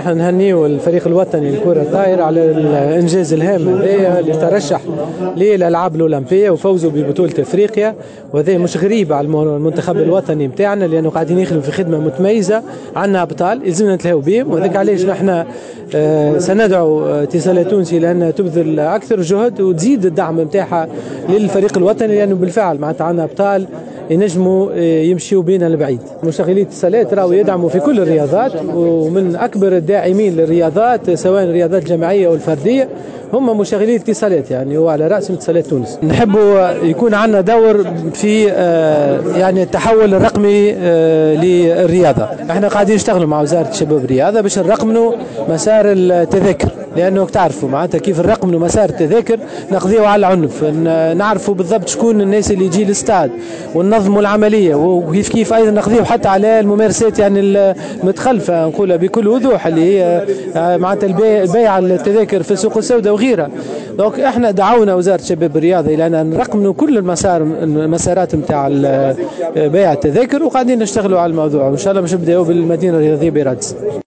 نهنيو الفريق الوطني لكرة الطائرة على الإنجاز الهام هذايا اللي ترشح للألعاب الأولمبية وفوزوا ببطولة أفريقيا، وهذا مش غريب على المنتخب الوطني متاعنا لأنه قاعدين يخدموا في خدمة متميزة. عندنا أبطال يلزمنا نتلهوا بهم، وذلك علاش نحن سندعو اتصالات تونسي لأنها تبذل أكثر جهد وتزيد الدعم متاعها للفريق الوطني، لأنه بالفعل معناتها عندنا أبطال ينجموا يمشيوا بينا لبعيد. مشغلي اتصالات راهو يدعموا في كل الرياضات، ومن أكبر الداعمين للرياضات سواء الرياضات الجماعية أو الفردية هم مشغلي اتصالات، يعني هو على رأس اتصالات تونس. نحبوا يكون عندنا دور في يعني التحول الرقمي للرياضة. احنا قاعدين نشتغلوا مع وزارة الشباب والرياضة باش نرقموا مسار التذاكر، لأنه تعرفوا معناتها كيف نرقموا مسار التذاكر نقضيوا على العنف، نعرفوا بالضبط شكون الناس اللي يجي للستاد وننظموا العملية، وكيف كيف أيضا نقضيوا حتى على الممارسات يعني المتخلفة نقولها بكل وضوح اللي هي معناتها بيع التذاكر في السوق السوداء وغيرها. دونك احنا دعونا وزارة الشباب والرياضة إلى أن نرقموا كل المسارات نتاع بيع التذاكر، وقاعدين نشتغلوا على الموضوع، وإن شاء الله باش نبداو بالمدينة الرياضية برادس.